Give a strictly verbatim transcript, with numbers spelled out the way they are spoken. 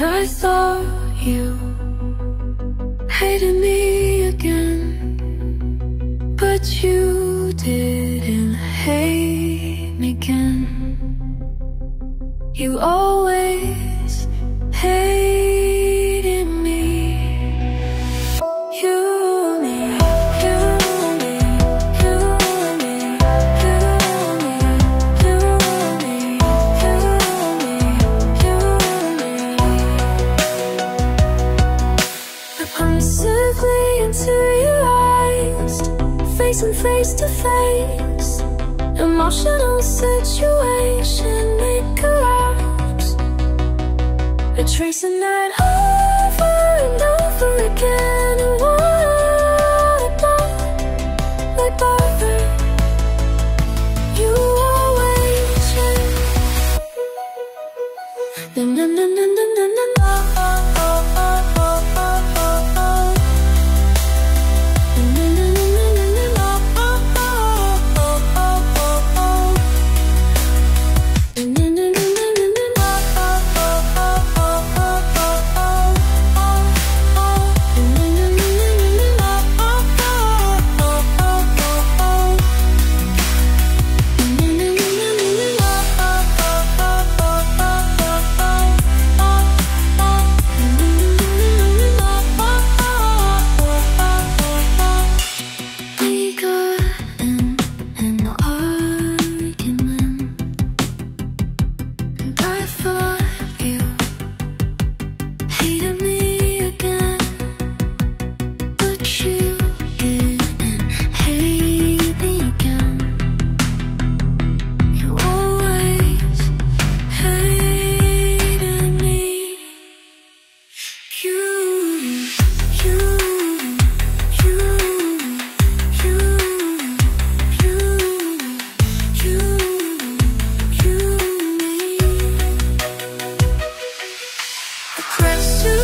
I thought you hated me again, but you didn't hate me again. You always hated me. You, me, you, me, you, me, you, me, you, me, you, me, you, me. Impulsively into your eyes, facing face to face. Emotional situation may collapse, retracing that over and over again. And what about, like perfect, you always change. Na na na na na na na na. Question